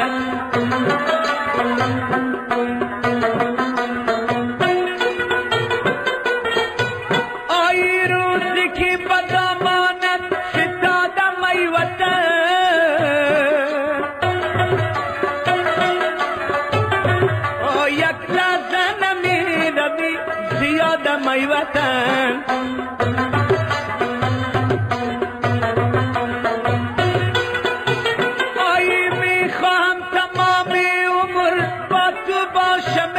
آی میخواهم تمام عمر با تو باشم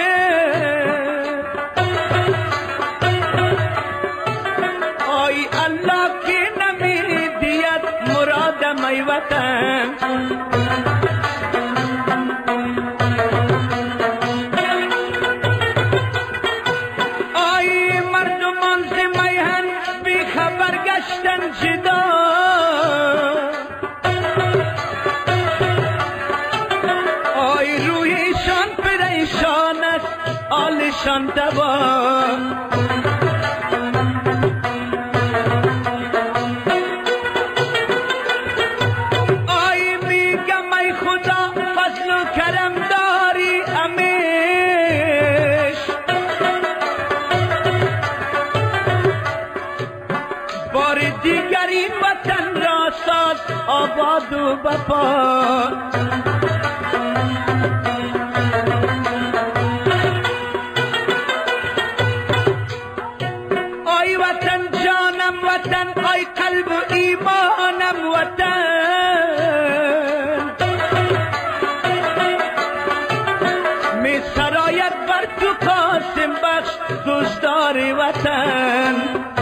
آی الله که نمیدید مرادم ای وطن آلشان دوا آی میگم ای خدا فضل و کرم داری امیش بار دیگر این وطن را ساز آباد و بپا آی قلب و ایمانم وطن می سرایت بر تو قاسم بخش دوستدار وطن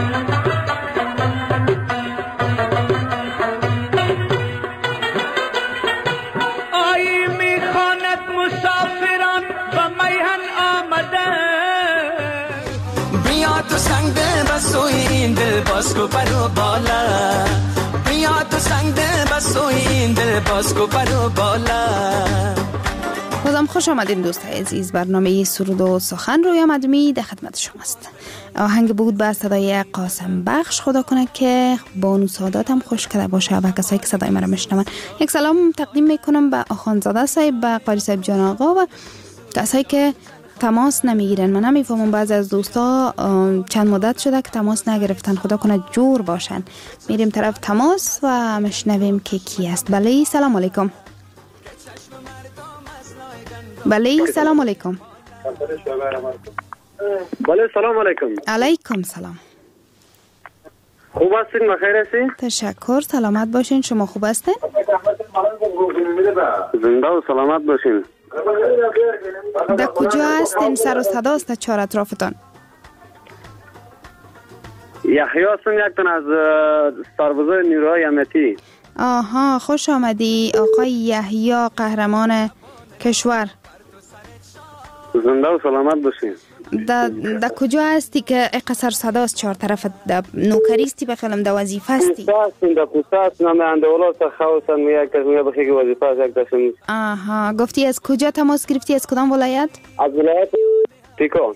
آی می خواند مسافران و میهن آمدن بیا تو سنگ ده بسوی این دل باز کو برو بالا بیا تو سنگ ده بسوی این دل باز کو برو بالا بازم خوش آمدین دوستای عزیز. برنامه سرود و سخن روی مدمی در خدمت شماست. آهنگ بود با صدای قاسم بخش. خدا کنه که بانو سادات هم خوش کرده باشه و کسایی که صدای مرا میشنون. یک سلام تقدیم میکنم به آخوندزاده صاحب، به قاری صاحب جان آقا و کسایی که تماس نمیگیرن. من نمیفهمم بعضی از دوستا چند مدت شده که تماس نگرفتن. خدا کنه جور باشن. میریم طرف تماس و مشنویم که کی است. بله سلام علیکم. بله سلام علیکم. بله سلام علیکم. علیکم سلام. خوب هستین؟ بخیر هستین؟ تشکر. سلامت باشین. شما خوب هستین؟ زنده و سلامت باشین. در کجا هستین؟ سر و صدا است چهار اطرافتان. یحیی هستم، یک تن از سربازای نیروهای امنیتی. آها خوش آمدی آقای یحیی قهرمان کشور. زنده و سلامت باشین. در دا کجا هستی که اقصر صدا است چهار طرف؟ در نوکریستی بخیلم در وظیفه هستی؟ کوسه هستیم، در کوسه هستیم. من انده اولا سخواستم یک کس میگه بخی که وظیفه هست یک داشتم. آها گفتی از کجا تماس گرفتی؟ از کدام ولایت؟ از ولایت پیکان.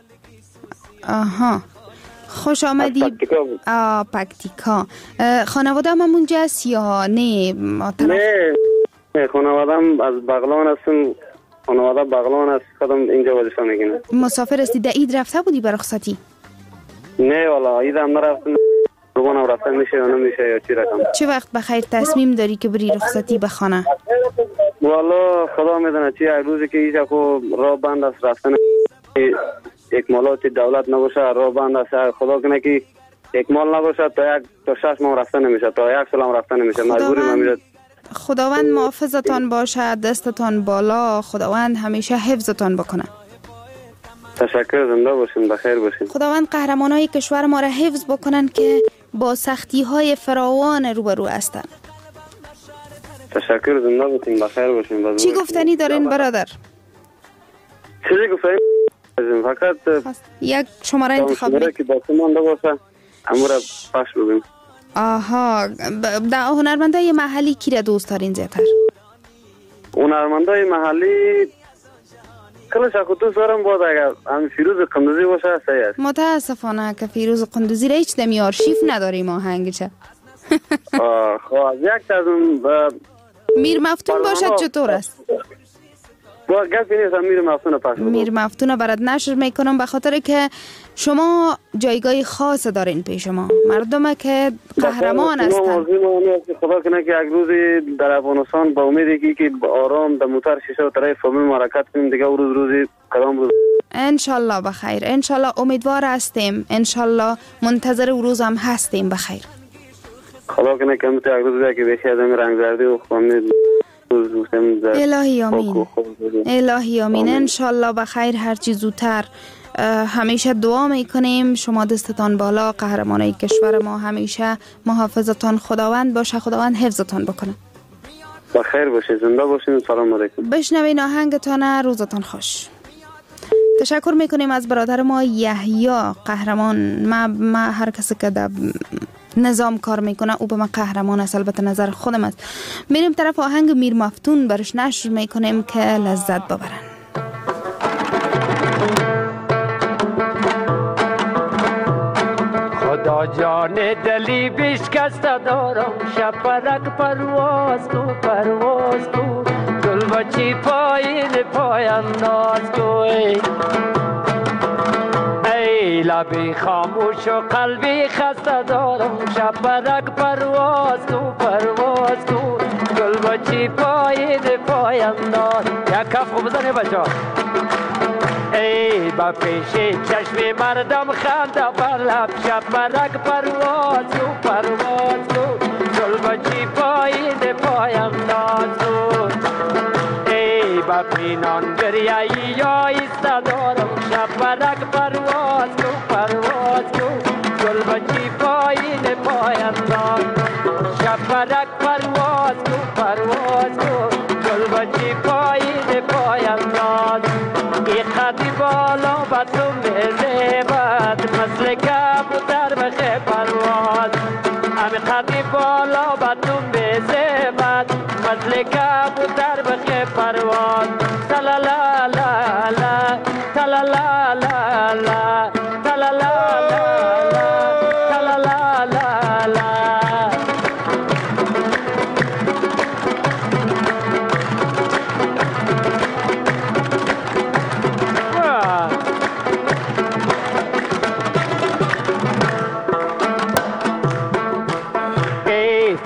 آها خوش آمدی. آه پکتیکا. خانواده هم اونجا است یا نه؟ نه نه خانواده هم از بغلان هستم. خانواده بغلان است. خودم اینجا وظیفه میگیرم. مسافر هستی؟ در عید رفته بودی به رخصتی؟ نه والا عید هم نرفتم. روانم رفته میشه یا نمیشه یا چی رقم. چه وقت بخیر تصمیم داری که بری رخصتی به خانه؟ والا خدا میدونه چی. یک روزی که ایجا خو راه بند است رفتن اکمالات دولت نباشه راه بند است. خدا کنه که اکمال نباشه تا یک تا شش ماه رفته نمیشه، تا یک سال هم رفته نمیشه. مجبوری من میره. خداوند محافظتان باشه، دستتان بالا، خداوند همیشه حفظتان بکنه. تشکر. زنده باشین، بخیر باشین. خداوند قهرمانای کشور ما را حفظ بکنن که با سختی های فراوان روبرو هستند. تشکر. زنده باشین، بخیر باشین. چی گفتنی دارین برادر؟ چیزی گفتنی فقط یک شماره انتخاب کنید که با سمان باشه امور پخش بگیم. آها در هنرمندای محلی کی را دوست دارین زیاتر؟ هنرمندای محلی کلش اخو دوست دارم بود اگر هم فیروز قندوزی باشه صحیح است. متاسفانه که فیروز قندوزی را هیچ دمی آرشیف نداریم آهنگشه. آه خب از یک تا از اون میر مفتون باشد چطور است؟ با گفت نیست میر مفتون پس میر مفتون برات نشر میکنم به خاطر که شما جایگاه خاص دارین پیش ما، مردم که قهرمان هستن. خدا کنه که یک روزی در افغانستان با امیدی که آرام در موتر شیشه و طرف فامیل حرکت کنیم دیگه روز روزی کدام روز انشالله بخیر. انشالله امیدوار هستیم، انشالله منتظر روز هم هستیم بخیر. خدا کنه که یک روزی که بخیر آدم رنگ زردی و فامیل الهی آمین. الهی آمین. انشالله بخیر هر چی زودتر. همیشه دعا میکنیم شما دستتان بالا، قهرمانای کشور ما همیشه محافظتان خداوند باشه، خداوند حفظتان بکنه. بخیر باشید، زنده باشید. سلام علیکم. بشنوین آهنگتان، روزتان خوش. تشکر میکنیم از برادر ما یحیی قهرمان. ما, ما هر کسی که در نظام کار میکنه او به من قهرمان است، البته نظر خودم است. میریم طرف آهنگ میر مفتون برش نشر میکنیم که لذت ببرن. خدا جان دلی بشکسته دارم، شپرک پرواز کو پرواز کو، گل بچی پایین پای انداز کو. ای لبی خاموش و قلبی خسته دارم، شپرک پرواز کو پرواز کو، گل بچی پایین پای انداز. یک کف خوب بزنه بچه. ای با پیش چشم مردم خنده بر لب، شپرک پرواز کو پرواز کو، گل بچی پایین پای انداز کو. ای با پینان دریایی یا ایسته دارم، شپرک پرواز کو پرواز کو، گل بچی پایین پای انداز. شپرک پرواز کو پرواز کو، گل بچی پایین پای انداز. ای خطی بالا با تو میزیبد، مثل کبوتر بخه پرواز. امی خطی بالا با تو میزیبد، مثل کبوتر بخه پرواز. تلا لا لا لا تلا لا لا لا تلا لا لا لا تلا لا لا لا.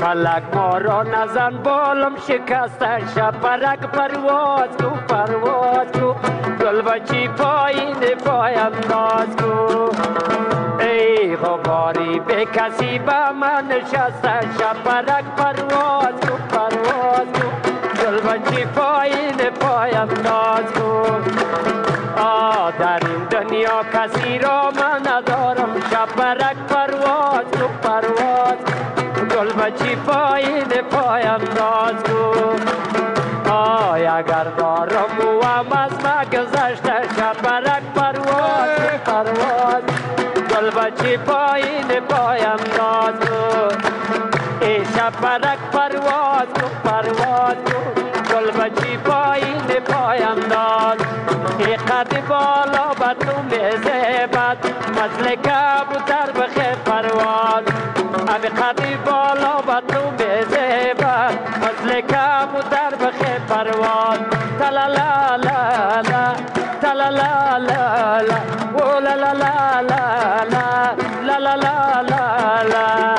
فلک ما را نزن بالم شکسته شپرک پرواز کو پرواز کو گل بچی پایین پای انداز کو ای غباری به کسی با من نشسته شپرک پرواز کو پرواز کو گل بچی پایین پای انداز کو آ در این دنیا کسی را من ندارم شپرک پرواز کو پرواز گل بچی پایین پای انداز کو آی اگر دارم و هم از ما گذشته شپرک پرواز کو پرواز گل بچی پایین پای انداز کو ای شپرک پرواز کو پرواز کو گل بچی پایین پای انداز ای قد بالا بدو میزبد مثل کبوتر بخیر پرواز ابی قد بالا بدو میزبد مثل کبوتر بخیر پرواز تلا لا لا لا تلا لا لا لا او لا لا لا لا لا لا لا لا لا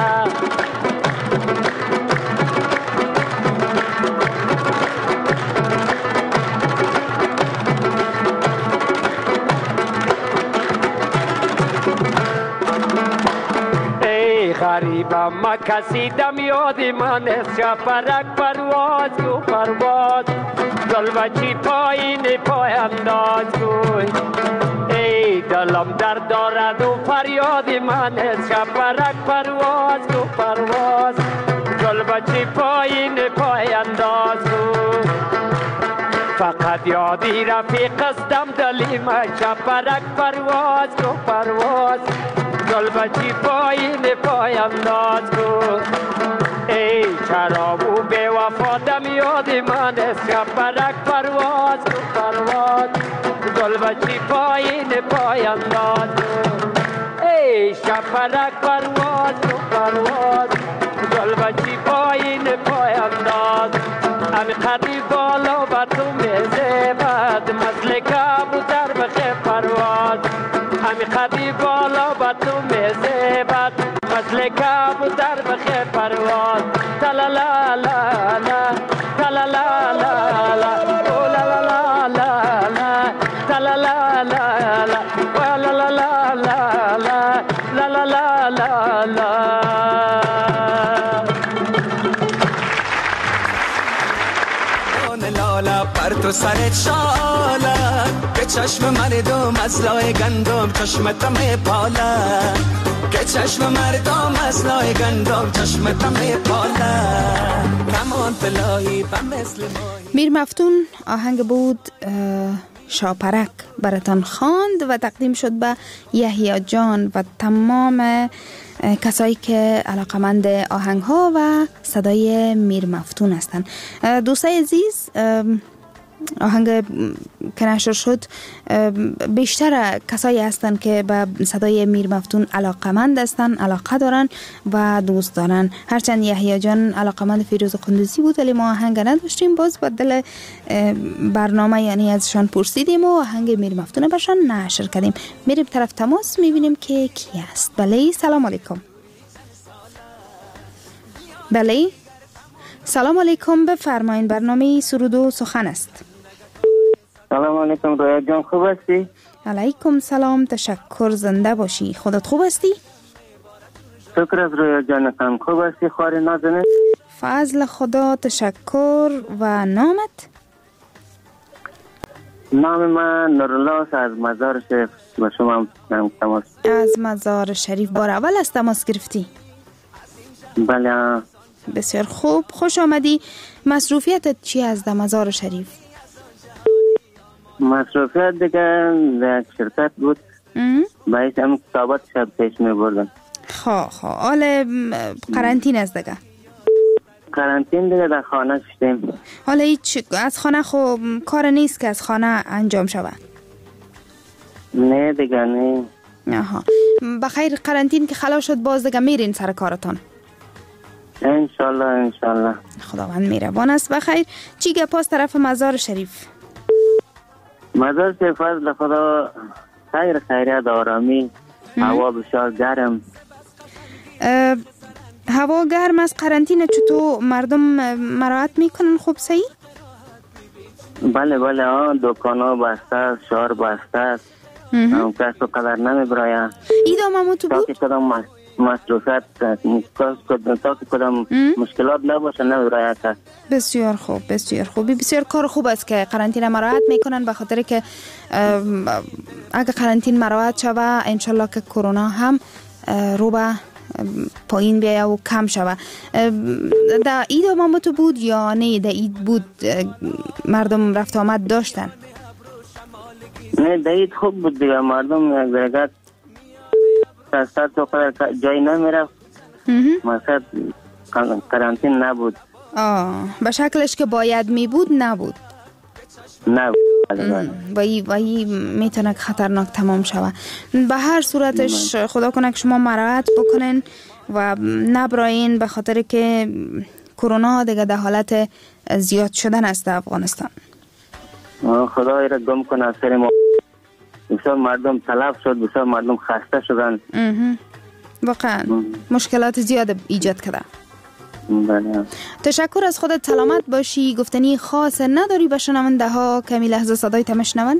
غریبم ما کسی دم یاد من است شپرک پرواز کو پرواز گل بچی پایین پای انداز کو ای دلم درد دارد و فریاد من است شپرک پرواز کو پرواز گل بچی پایین پای انداز کو فقط یادی رفیق استم دلی ما شپرک پرواز کو پرواز گل بچی پایین پای انداز کو ای چرا و بے وفا دم یاد من است شپرک پرواز کو پرواز گل بچی پایین پای انداز کو ای شپرک پرواز کو پرواز گل بچی پایین پای انداز امی قدی بالا با تو میزبد مثل کبوتر بخیر پرواز امی قدی بالا با تو میزبد مثل کبوتر بخیر پرواز تلا لا لا لا تلا لا لا لا او لا لا لا لا لا تلا لا لا لا و لا لا لا لا لا لا لا لا لا لالا پر تو سرت شالا که چشم مردم از لای گندم چشمت میپالا که چشم مردم از لای گندم چشمت میپالا کمان طلایی و مثل ماهی. میر مفتون آهنگ بود شاپرک براتان خواند و تقدیم شد به یحیی جان و تمام کسایی که علاقمند آهنگ ها و صدای میر مفتون هستند. دوستای عزیز، آهنگ که نشر شد بیشتر کسایی هستند که به صدای میر مفتون علاقمند هستند، علاقه دارن و دوست دارن. هرچند یحیی جان علاقمند فیروز قندوزی بود ولی ما آهنگ نداشتیم، باز بدل برنامه یعنی ازشان پرسیدیم و آهنگ میر مفتون برشان نشر کردیم. میریم طرف تماس میبینیم که کی است. بله، سلام علیکم. بله سلام علیکم، بفرمایید. برنامه سرود و سخن است. سلام علیکم رویا جان، خوب هستی؟ علیکم سلام، تشکر، زنده باشی. خودت خوب هستی؟ شکر از رویا جانتم، خوب هستی؟ خوار نازنین؟ فضل خدا، تشکر. و نامت؟ نام من نورالله از مزار شریف. با شما هم تماس. از مزار شریف بار اول از تماس گرفتی؟ بله. بسیار خوب، خوش آمدی. مصروفیتت چی از در مزار شریف؟ مصروفیت دیگه در شرکت بود، باید هم کتابات شب پیش می بردم. خواه خواه حال قرنطین است دیگه؟ قرنطین دیگه در خانه شدیم. حالا هیچ از خانه خب کار نیست که از خانه انجام شود؟ نه دیگه نه. آها، بخیر. قرنطین که خلاص شد باز دیگه میرین سر کارتان؟ انشالله انشالله. خداوند مهربان است. بخیر. چی گپاس طرف مزار شریف؟ مزار شریف فضل خدا خیر، خیریت، آرامی، هوا بسیار گرم. هوا گرم است، قرنطینه چطور مردم مراعات میکنن؟ خوب صحیح؟ بله بله ها، دکان ها بسته است، شهر بسته است، کس رو قدر نمیبراید. ایدا محمود تو بود؟ تا که کدام مصروفیت تا که کدام مشکلات نباشه نمیبراید است. بسیار خوب بسیار خوب بسیار کار خوب است که قرنطینه مراعات میکنن، به خاطر که اگه قرنطینه مراعات شوه انشالله که کرونا هم رو به پایین بیا و کم شوه. در عید محمود تو بود یا نه در عید بود مردم رفت آمد داشتن؟ نه در عید خوب بود دیگه، مردم یک درگت سستر تو قدر جایی نمیرفت، مثلا قرنطین نبود. آه به شکلش که باید می بود نبود. نه وای وای میتونه خطرناک تمام شوه. به هر صورتش خدا کنه که شما مراعات بکنین و نبراین، به خاطر که کرونا دیگه در حالت زیاد شدن است در افغانستان. خدای را گم کنه سر ما. بسیار مردم تلف شد، بسیار مردم خسته شدن. واقعا مشکلات زیاد ایجاد کرده. بله. تشکر از خودت، سلامت باشی. گفتنی خاص نداری به شنونده ها؟ کمی لحظه صدای تمشنون.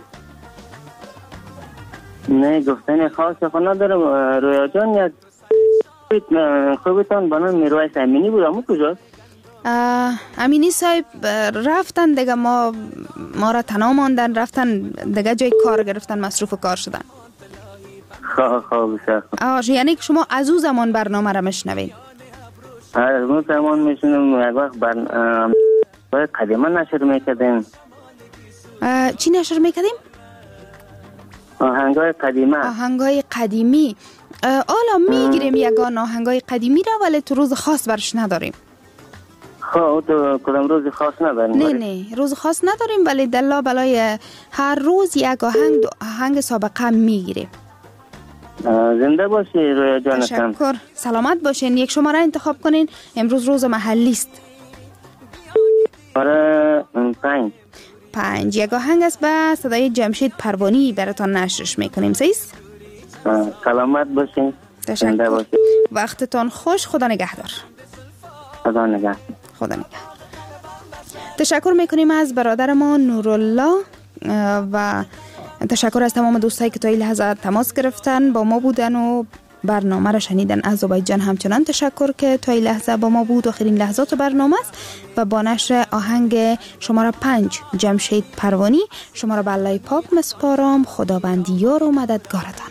نه گفتنی خاص خود ندارم. رویا جان یک خوبتان بنام میرویس امینی بود، اما کجاست؟ امینی صاحب رفتن دیگه، ما ما را تنها ماندن، رفتن دیگه جای کار گرفتن، مصروف کار شدن. خواه خواه بسیار خواه. یعنی که شما از او زمان برنامه را مشنوین؟ از اون زمان میشنم. یک وقت برنامه قدیمه نشر میکردیم. چی نشر میکردیم؟ آهنگای قدیمه. آهنگای قدیمی. حالا میگیریم یگان آهنگای قدیمی را، ولی تو روز خاص برش نداریم. خب تو کدام روز خاص نداریم؟ نه نه روز خاص نداریم، ولی دلا بلای هر روز یک آهنگ آهنگ سابقه میگیریم. زنده باشی رویا جان. تشکر، سلامت باشین. یک شماره انتخاب کنین، امروز روز محلی است. شماره پنج. پنج یک آهنگ است به صدای جمشید پروانی براتان نشرش میکنیم. سیست؟ سلامت باشین. تشکر، وقتتان خوش. خدا نگهدار. خدا نگهدار. خدا نگهدار. تشکر میکنیم از برادر ما نورالله و تشکر از تمام دوستایی که تا این لحظه تماس گرفتن با ما بودن و برنامه را شنیدن. از آذربایجان همچنان تشکر که تا این لحظه با ما بود. آخرین لحظات برنامه است و با نشر آهنگ شماره پنج جمشید پروانی شما را به الله پاک مسپارم. خداوند یار و مددگارتان.